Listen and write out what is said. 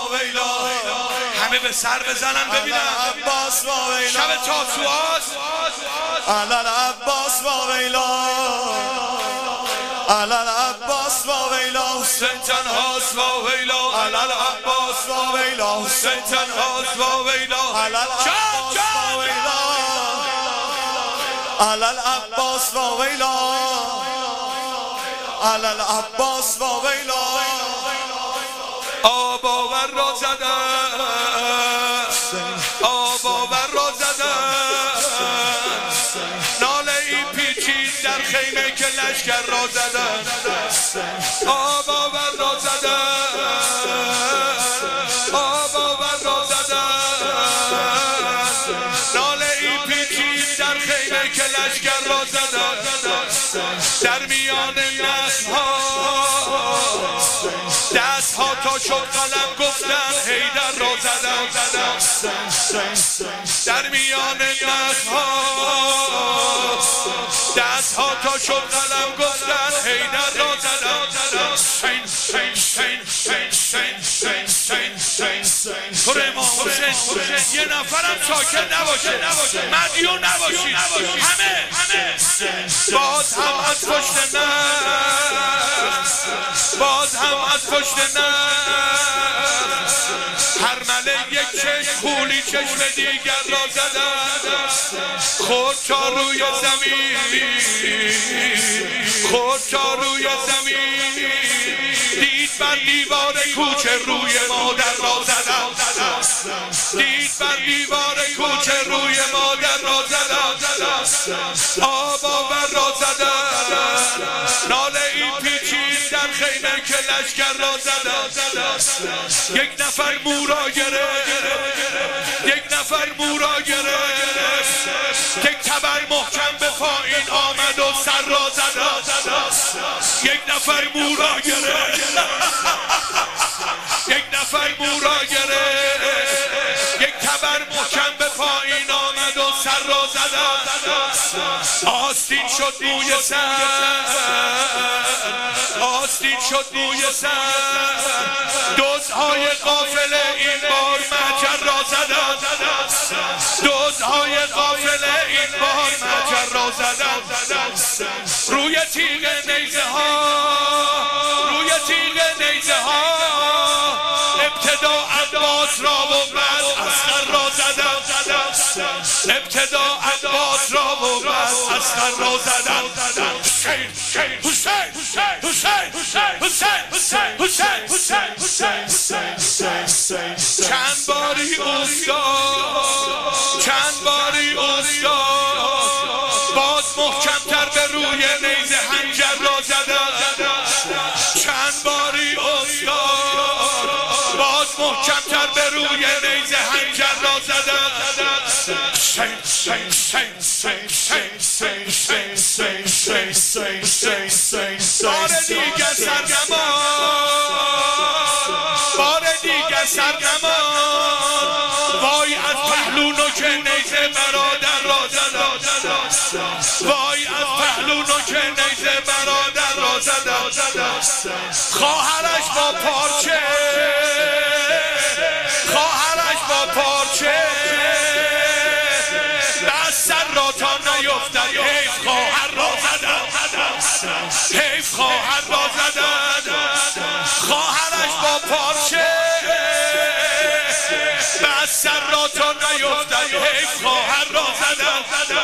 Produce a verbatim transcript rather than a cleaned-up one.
ویلا همه به سر بزنن ببینن عباس و ویلا شب تاسوعاست علل عباس و ویلا علل عباس و ویلا حسین تنهاست و ویلا علل عباس و ویلا حسین تنهاست و ویلا علل عباس و ویلا علل عباس و ویلا علل عباس و ویلا آب آور را زدن آب آور را زدن ناله ای پیچید در خیمه که لشکر را زدن آب آور را زدن آب آور را زدن ناله ای پیچید در خیمه که لشکر را زدن در میان نسل‌ها دست ها تا شد قلم گفتن حیدر را زدن در میان نسل ها دست ها تا شد قلم گفتن حیدر را زدن تو امام حسین یه نفرم ساکت نباشه مدیون نباشید همه باز هم از پشت نسل باز هم از پشت نسل هر مله یک چشم خولی چشم دیگر را زدن خود چاروی زمین خود چاروی زمین دید بر دیوار کوچه روی مادر را زدن دید بر دیوار کوچه روی مادر را زدن آب آور را زدن ناله این پیچید در خیمه که لشکر را زدن یک نفر مو را گرفت یک نفر مو را گرفت یک تبر محکم به پایین آمد و سر را زدن یک نفر مو را گرفت یک نفر مو را گرفت یک تبر محکم به پایین آمد و سر را زدن آستین شد موی سر آستین شد موی سر دزدهای قافله این بار محجر را زدن دزدهای قافله این بار محجر را زدن روی تیغ نیزه ها روی تیغ نیزه ها ابتدا عباس را و بعد اصغر را زدن ابتدا عباس را و بعد اصغر را زدن حسین حسین حسین حسین حسین حسین چند باری استاد چند باری استاد باز محکمتر به روی نیزه حنجر را زدن چند باری استاد باز محکمتر به روی نیزه حنجر را زدن بار دیگر سرنمان بار دیگر سرنمان وای از پهلو نوک نیزه برادر را زدن وای از پهلو نوک نیزه برادر را زدن خواهرش با پارچه خواهرش با پارچه دست سر را تا نیفتد حیف خواهر را زدن حیف خواهر را زدن خواهرش با پارچه دست سر را تا نیفتد حیف خواهر را زدن